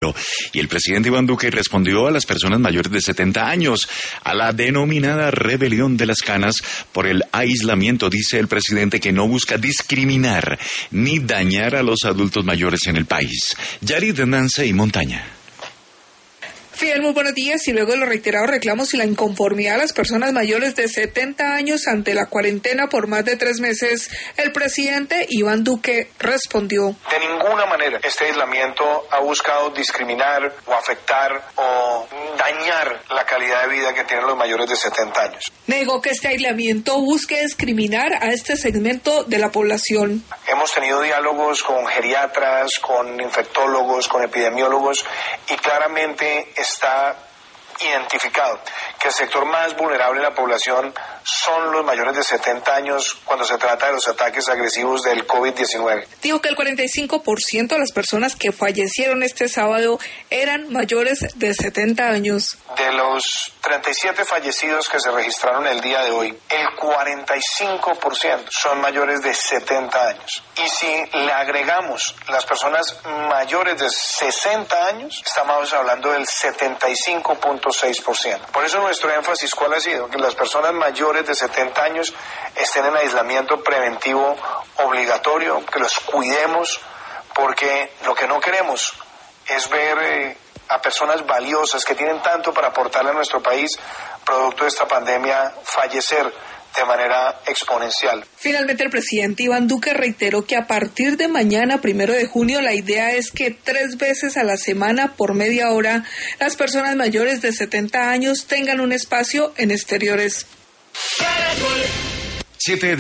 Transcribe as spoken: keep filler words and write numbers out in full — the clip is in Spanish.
Y el presidente Iván Duque respondió a las personas mayores de setenta años, a la denominada rebelión de las canas por el aislamiento. Dice el presidente que no busca discriminar ni dañar a los adultos mayores en el país. Yarid Nance y Montaña. Fidel, muy buenos días. Y luego de los reiterados reclamos y la inconformidad de las personas mayores de setenta años ante la cuarentena por más de tres meses, el presidente Iván Duque respondió: de ninguna manera este aislamiento ha buscado discriminar o afectar o dañar la calidad de vida que tienen los mayores de setenta años. Negó que este aislamiento busque discriminar a este segmento de la población. Hemos tenido diálogos con geriatras, con infectólogos, con epidemiólogos y claramente está identificado que el sector más vulnerable de la población son los mayores de setenta años cuando se trata de los ataques agresivos del COVID diecinueve. Dijo que el cuarenta y cinco por ciento de las personas que fallecieron este sábado eran mayores de setenta años. De los treinta y siete fallecidos que se registraron el día de hoy, el cuarenta y cinco por ciento son mayores de setenta años. Y si le agregamos las personas mayores de sesenta años, estamos hablando del setenta y cinco punto seis por ciento. Por eso nuestro énfasis, ¿cuál ha sido? Que las personas mayores de setenta años estén en aislamiento preventivo obligatorio, que los cuidemos, porque lo que no queremos es ver eh, a personas valiosas que tienen tanto para aportarle a nuestro país, producto de esta pandemia, fallecer de manera exponencial. Finalmente, el presidente Iván Duque reiteró que a partir de mañana, primero de junio, la idea es que tres veces a la semana, por media hora, las personas mayores de setenta años tengan un espacio en exteriores. Siete